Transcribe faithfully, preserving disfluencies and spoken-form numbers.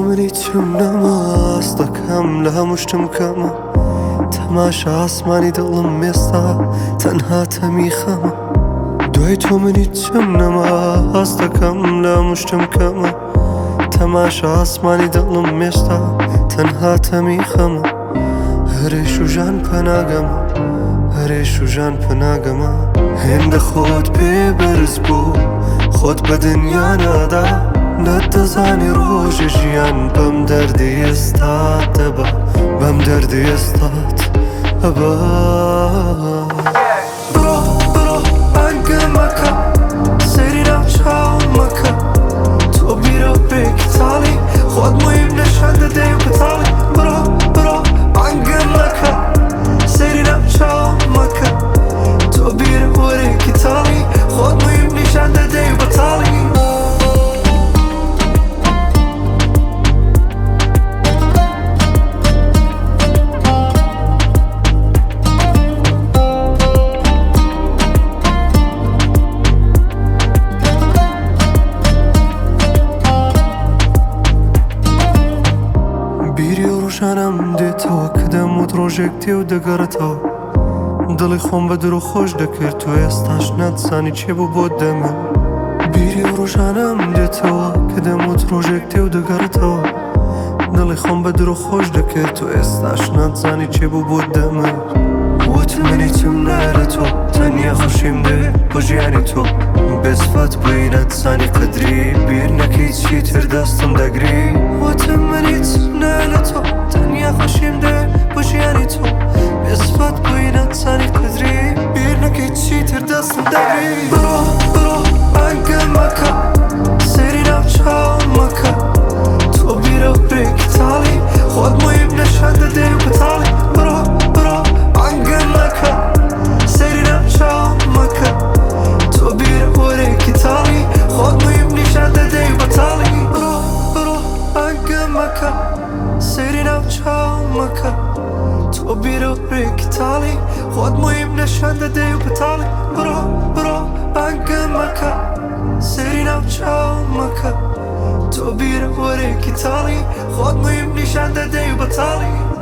من هیچم نەماست دەکەم لە هەموو شتم کەمە تەماشا ئاسمانی دڵم ئێستا تەنها تەمیخەمە دوای تۆ من هیچم نەماست دەکەم لە هەموو شتم کەمە تەماشا ئاسمانی دڵم ئێستا تەنها تەمیخەمە هەرێش و ژان پەناگەمە هەرێش و ژان پەناگەمە هێندە خۆت پێ بەرز بوو خۆت بە دنیا نادا نەتەزانی ڕۆژە ژیان بەم دەردی ئێستات دەبا بەم دەردی ئێستات ئەبا بڕۆ بڕۆ بانگە مەکە سەیری ناو چاوم مەکە تۆ بیرە بێکی تاڵی خۆت مویم نەشان دەدەی و بەتاڵی بڕۆ بڕۆ بانگە مەکە سەیری ناو چاوم مەکە تۆ بیرە وەرێکی تاڵی خۆت مویم نیشان دەدەی و بەتاڵی ژانم دێتەوە کە دەموت ڕۆژێک تێ و دەگەڕێتەوە دڵی خۆم بە درۆ خۆش دەکرد تو ئێستاش نەتزانی چێ بوو بۆت دەمێ بیری و ڕۆژانم دێتەوە کە دەموت ڕۆژێک تێ و دەگەڕێتەوە دڵی خۆم بە درۆ خۆش دەکرد تو ئێستاش نەتزانی چێ بوو بۆت دەمێ وتم من هیچم نارە تۆ تەنیا خۆشیم دێ بۆ ژیانی تۆ بێسفەت بووی نەتزانی قەدری بیر نەکەی چی تر دەستم دەگری وتم من هیچم نارە تۆ تەنیا خۆشیم دێ بۆ ژیانی تۆ بێسفەت بووی نەتزانی قەدری بیر نەکەی چی تر دەستم دەگری بڕۆ بڕۆ بانگە مەکە سەیری ناو چاوم مەکە تۆ بیرە بێکی تاڵی خۆت مویم نەشان دەدەی و بەتاڵی بڕۆ بڕۆ بانگە مەکە سەیری ناو چاوم مەکە تۆ بیرە وەرێکی تاڵی خۆت مویم نیشان دەدەی و بەتاڵی بڕۆ بڕۆ بانگە مەکە سەیری ناو چاوم مەکە تۆ بیرە وەرێکی تاڵی خۆت مویم نەشان دەدەی و بەتاڵی بڕۆ بڕۆ بانگە مەکە سەیری ناو چاوم مەکە تۆ بیرە وەرێکی تاڵی خۆت مویم نیشان دەدەی و بەتاڵی